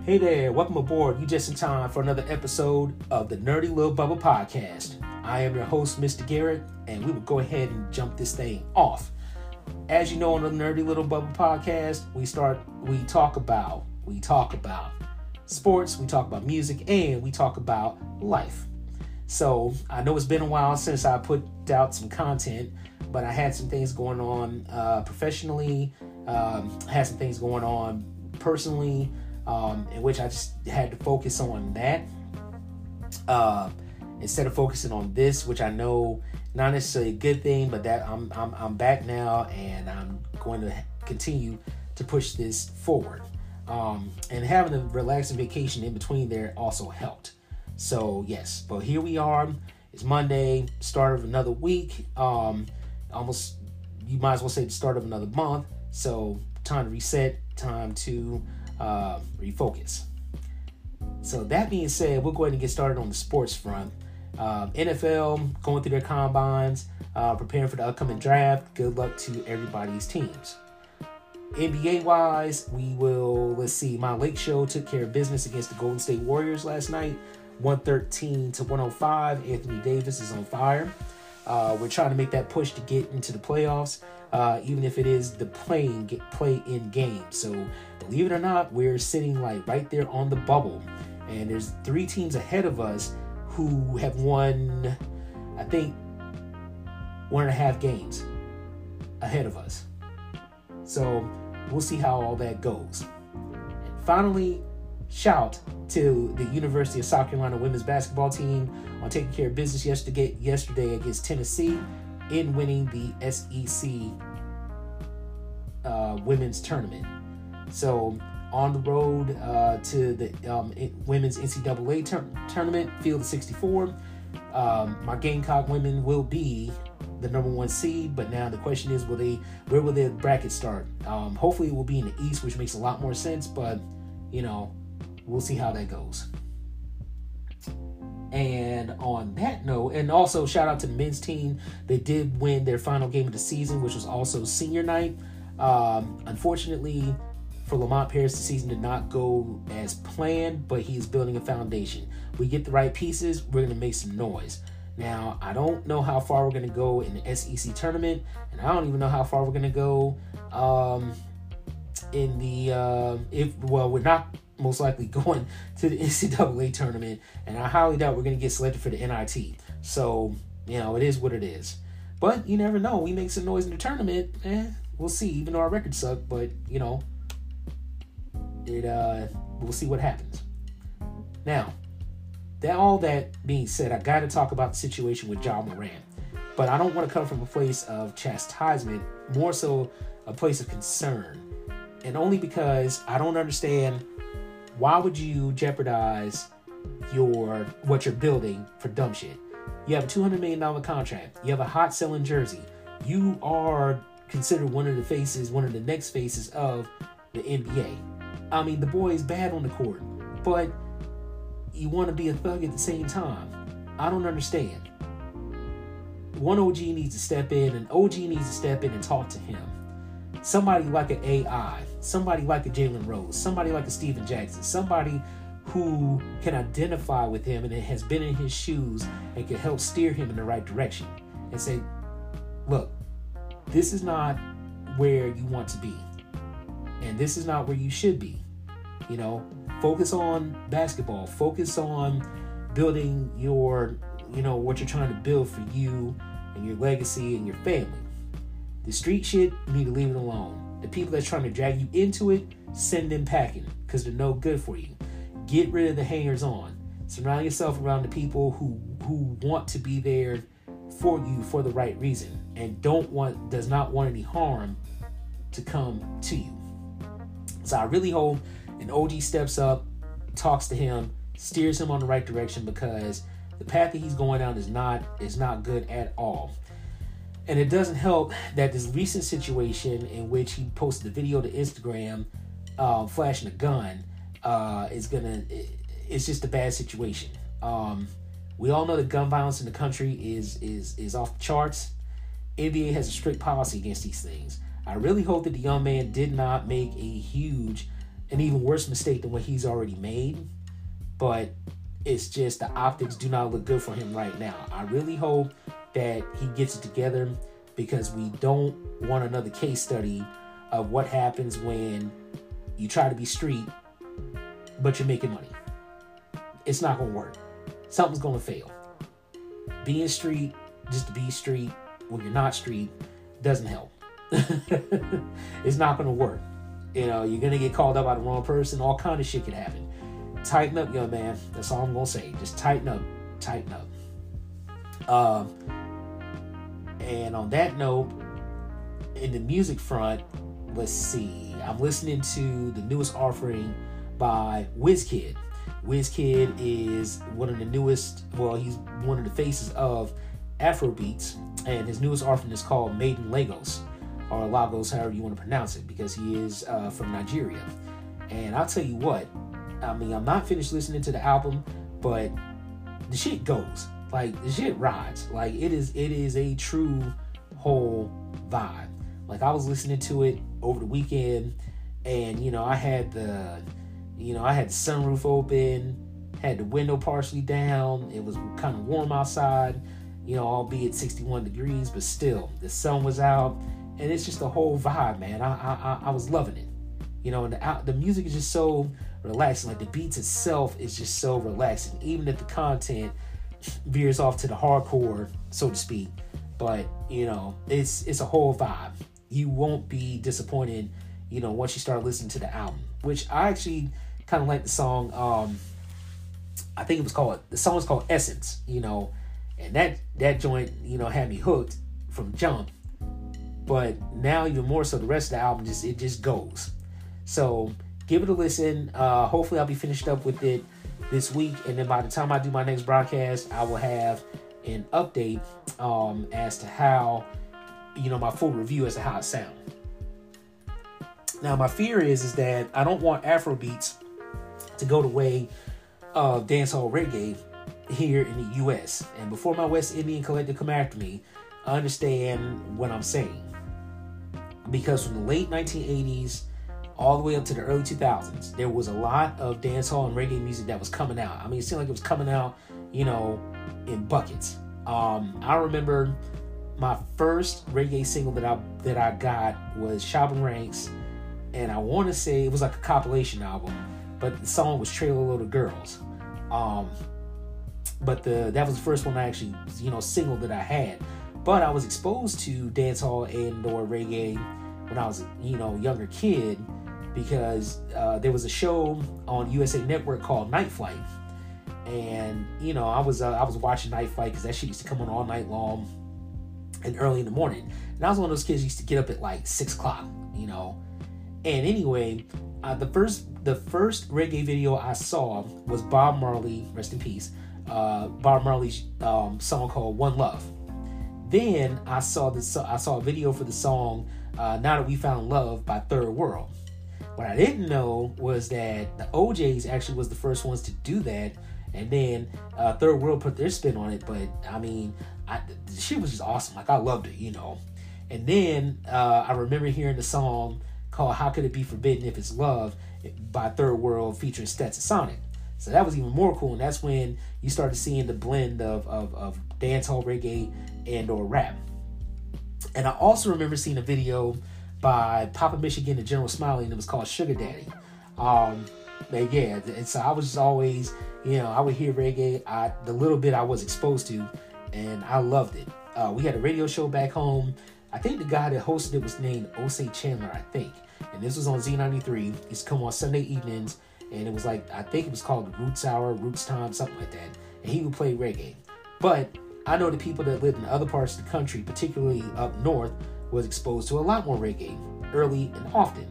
Hey there, welcome aboard. You just in time for another episode of the Nerdy Little Bubble Podcast. I am your host, Mr. Garrett, and we will go ahead and jump this thing off. As you know, on the Nerdy Little Bubble Podcast, we talk about sports, we talk about music, and we talk about life. So I know it's been a while since I put out some content, but I had some things going on professionally, had some things going on personally, in which I just had to focus on that instead of focusing on this, which I know not necessarily a good thing, but that I'm back now and I'm going to continue to push this forward. And having a relaxing vacation in between there also helped. So yes, but here we are. It's Monday, start of another week. Almost, you might as well say the start of another month. So time to reset, time to refocus. So that being said, we'll go ahead and get started on the sports front. NFL going through their combines, preparing for the upcoming draft. Good luck to everybody's teams. NBA wise, my Lake Show took care of business against the Golden State Warriors last night, 113-105. Anthony Davis is on fire. We're trying to make that push to get into the playoffs, even if it is the play-in game. So believe it or not, we're sitting like right there on the bubble, and there's 3 teams ahead of us who have won, I think, 1.5 games ahead of us. So we'll see how all that goes. And finally, shout to the University of South Carolina women's basketball team on taking care of business yesterday against Tennessee in winning the SEC women's tournament. So on the road to the women's NCAA tournament, field of 64. My Gamecock women will be the number 1 seed, but now the question is, where will their bracket start? Hopefully it will be in the East, which makes a lot more sense, but we'll see how that goes. And on that note, and also shout out to the men's team. They did win their final game of the season, which was also senior night. Unfortunately for Lamont Paris, the season did not go as planned, but he's building a foundation. We get the right pieces, we're going to make some noise. Now, I don't know how far we're going to go in the SEC tournament, and I don't even know how far we're going to go in the we're not most likely going to the NCAA tournament, and I highly doubt we're going to get selected for the NIT. So, it is what it is. But you never know. We make some noise in the tournament, we'll see. Even though our records suck, but we'll see what happens. Now, all that being said, I got to talk about the situation with Ja Morant. But I don't want to come from a place of chastisement, more so a place of concern. And only because I don't understand, why would you jeopardize what you're building for dumb shit? You have a $200 million contract. You have a hot selling jersey. You are considered one of the next faces of the NBA. I mean, the boy is bad on the court, but you want to be a thug at the same time. I don't understand. One OG needs to step in, and OG needs to step in and talk to him. Somebody like an AI, somebody like a Jalen Rose, somebody like a Steven Jackson, somebody who can identify with him and has been in his shoes and can help steer him in the right direction and say, look, this is not where you want to be, and this is not where you should be. Focus on basketball. Focus on building your, what you're trying to build for you and your legacy and your family. The street shit, you need to leave it alone. The people that's trying to drag you into it, send them packing, because they're no good for you. Get rid of the hangers-on. Surround yourself around the people who want to be there for you for the right reason and does not want any harm to come to you. So I really hope an OG steps up, talks to him, steers him on the right direction, because the path that he's going down is not good at all. And it doesn't help that this recent situation in which he posted the video to Instagram, flashing a gun, it's just a bad situation. We all know that gun violence in the country is off the charts. NBA has a strict policy against these things. I really hope that the young man did not make a huge an even worse mistake than what he's already made. But it's just the optics do not look good for him right now. I really hope that he gets it together, because we don't want another case study of what happens when you try to be street, but you're making money. It's not going to work. Something's going to fail. Being street, just to be street, when you're not street, doesn't help. It's not going to work. You know, you're going to get called up by the wrong person. All kind of shit can happen. Tighten up, young man. That's all I'm going to say. Just tighten up. Tighten up. And on that note, in the music front, let's see. I'm listening to the newest offering by Wizkid. Wizkid is one of the newest, well, he's one of the faces of Afrobeats, and his newest offering is called Made in Lagos, or Lagos, however you want to pronounce it, because he is from Nigeria. And I'll tell you what, I mean, I'm not finished listening to the album, but the shit goes. Like, the shit rides. Like, it is a true whole vibe. Like, I was listening to it over the weekend, and, you know, I had the sunroof open, had the window partially down. It was kind of warm outside, you know, albeit 61 degrees, but still, the sun was out, and it's just a whole vibe, man. I was loving it. You know, and the music is just so relaxing. Like, the beats itself is just so relaxing, even if the content veers off to the hardcore, so to speak. But, you know, it's a whole vibe. You won't be disappointed, you know, once you start listening to the album, which I actually kind of like the song. I think the song was called Essence, you know, and that joint, you know, had me hooked from jump. But now even more so, the rest of the album just goes. So give it a listen. Hopefully I'll be finished up with it this week, and then by the time I do my next broadcast, I will have an update as to how, you know, my full review as to how it sounds. Now, my fear is that I don't want Afrobeats to go the way of dancehall reggae here in the U.S. And before my West Indian collective come after me, I understand what I'm saying. Because from the late 1980s all the way up to the early 2000s, there was a lot of dancehall and reggae music that was coming out. I mean, it seemed like it was coming out, you know, in buckets. I remember my first reggae single that I got was Shabba Ranks, and I want to say it was like a compilation album, but the song was Trailer Load of Girls. But that was the first one I actually, you know, single that I had. But I was exposed to dancehall and or reggae when I was, you know, younger kid, because there was a show on USA Network called Night Flight, and you know, I was watching Night Flight because that shit used to come on all night long and early in the morning. And I was one of those kids who used to get up at like 6 o'clock, you know. And anyway, the first reggae video I saw was Bob Marley, rest in peace, Bob Marley's song called One Love. Then I saw a video for the song Now That We Found Love by Third World. What I didn't know was that the OJs actually was the first ones to do that, and then Third World put their spin on it. But I mean, the shit was just awesome. Like, I loved it, you know. And then I remember hearing the song called How Could It Be Forbidden If It's Love by Third World featuring Stetsasonic. So that was even more cool, and that's when you started seeing the blend of dancehall, reggae, and or rap. And I also remember seeing a video by Papa Michigan and General Smiley, and it was called Sugar Daddy. But yeah, and so I was just always, you know, I would hear reggae, the little bit I was exposed to, and I loved it. We had a radio show back home. I think the guy that hosted it was named Osei Chandler, I think. And this was on Z93. It's come on Sunday evenings, and it was like, I think it was called Roots Hour, Roots Time, something like that. And he would play reggae. But I know the people that lived in other parts of the country, particularly up north, was exposed to a lot more reggae early and often.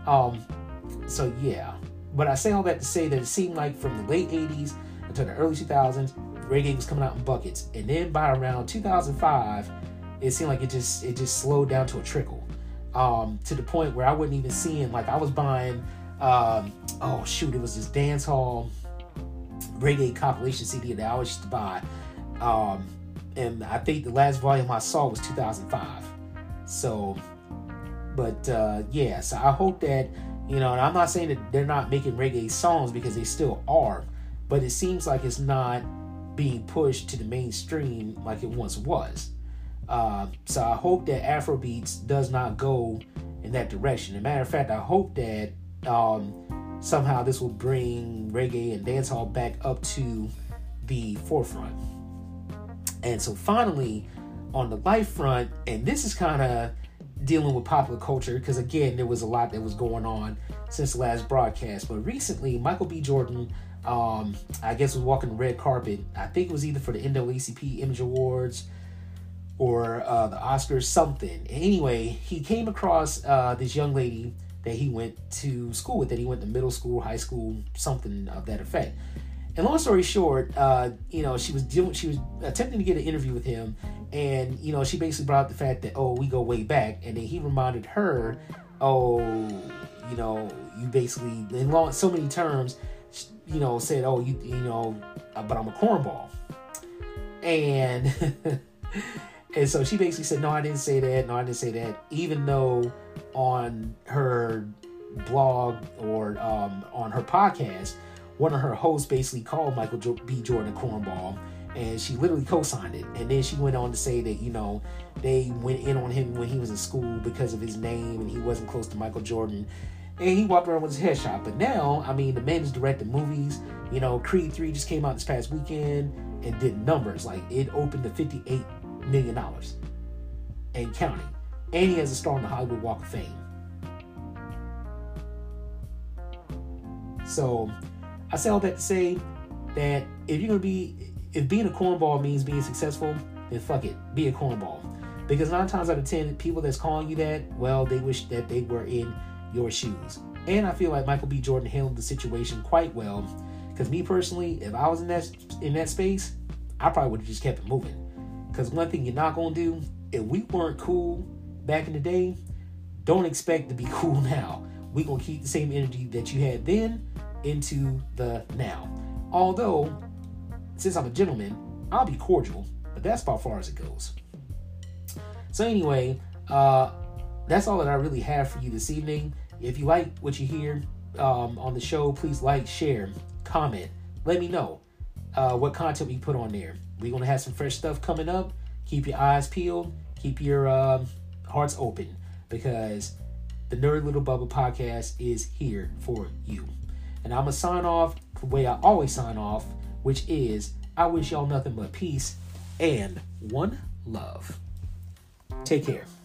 So yeah. But I say all that to say that it seemed like from the late 80s until the early 2000s, reggae was coming out in buckets. And then by around 2005, it seemed like it just slowed down to a trickle. To the point where I wasn't even seeing, like, I was buying, it was this dancehall reggae compilation CD that I always used to buy. And I think the last volume I saw was 2005. So, but yeah, so I hope that, You know, and I'm not saying that they're not making reggae songs, because they still are, but it seems like it's not being pushed to the mainstream like it once was. So I hope that Afrobeats does not go in that direction. As a matter of fact, I hope that somehow this will bring reggae and dancehall back up to the forefront. And so finally, on the life front, and this is kind of dealing with popular culture, because again, there was a lot that was going on since the last broadcast. But recently, Michael B. Jordan, I guess, was walking the red carpet. I think it was either for the NAACP Image Awards or the Oscars, something. Anyway, he came across this young lady that he went to school with, that he went to middle school, high school, something of that effect. And long story short, she was attempting to get an interview with him, and she basically brought up the fact that, we go way back, and then he reminded her, you basically, in so many terms, said, but I'm a cornball, and and so she basically said, no, I didn't say that, even though on her blog or on her podcast, one of her hosts basically called Michael B. Jordan a cornball, and she literally co-signed it. And then she went on to say that, they went in on him when he was in school because of his name, and he wasn't close to Michael Jordan, and he walked around with his headshot. But now, the man is directing movies. Creed 3 just came out this past weekend and did numbers. Like, it opened to $58 million and counting. And he has a star on the Hollywood Walk of Fame. So I say all that to say that if being a cornball means being successful, then fuck it, be a cornball. Because 9 times out of 10, people that's calling you that, well, they wish that they were in your shoes. And I feel like Michael B. Jordan handled the situation quite well. Because me personally, if I was in that space, I probably would have just kept it moving. Because one thing you're not going to do, if we weren't cool back in the day, don't expect to be cool now. We're going to keep the same energy that you had then into the now. Although, since I'm a gentleman, I'll be cordial, but that's about far as it goes. So anyway, that's all that I really have for you this evening. If you like what you hear on the show, please like, share, comment. Let me know what content we put on there. We're going to have some fresh stuff coming up. Keep your eyes peeled. Keep your hearts open, because the Nerdy Little Bubble podcast is here for you. And I'm going to sign off the way I always sign off, which is, I wish y'all nothing but peace and one love. Take care.